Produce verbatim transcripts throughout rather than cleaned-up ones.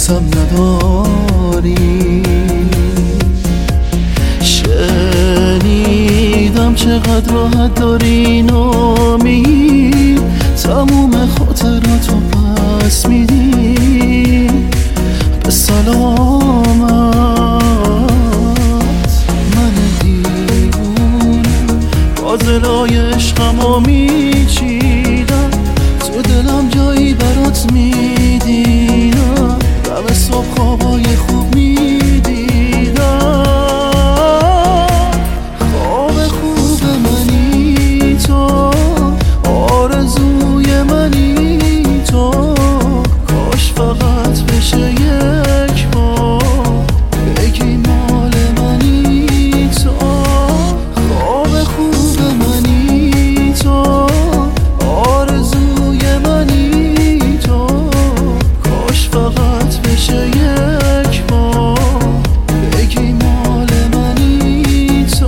دوستم نداری. شنیدم چقدر راحت داری نامی، تموم خاطراتو پس میدی به سلامت. من دیوونه با دلای عشقمو میچیدم، تو دلم جایی برات میدینم، دم صبح خوابای خوب میدیدم. خواب خوب منی تو، آرزوی منی تو، کاش فقط بشه یک بار بگی مال منی تو. خواب خوب منی تو، آرزوی منی تو، کاش فقط بشه یک بار بگی مال منی تو.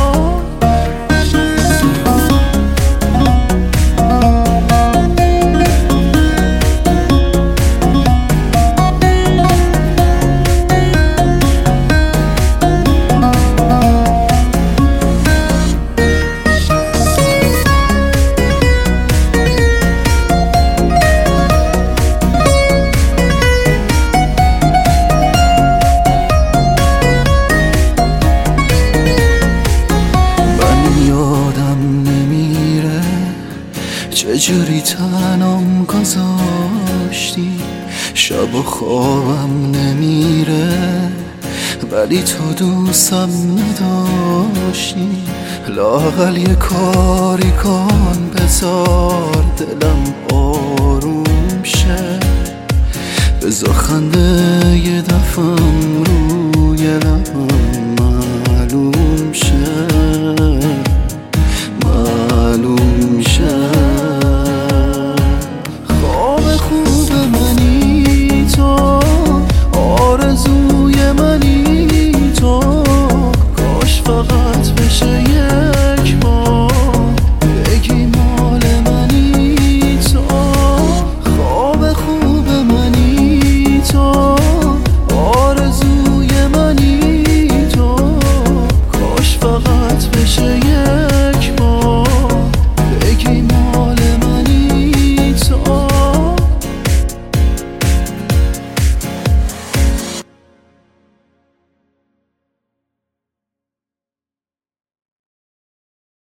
چجوری تنم گذاشتی، شب و خوابم نمیره، ولی تو دوستم نداشتی. لااقل یه کاری کن بذار دلم آروم شه، بذار خنده یه دفعه روی لبم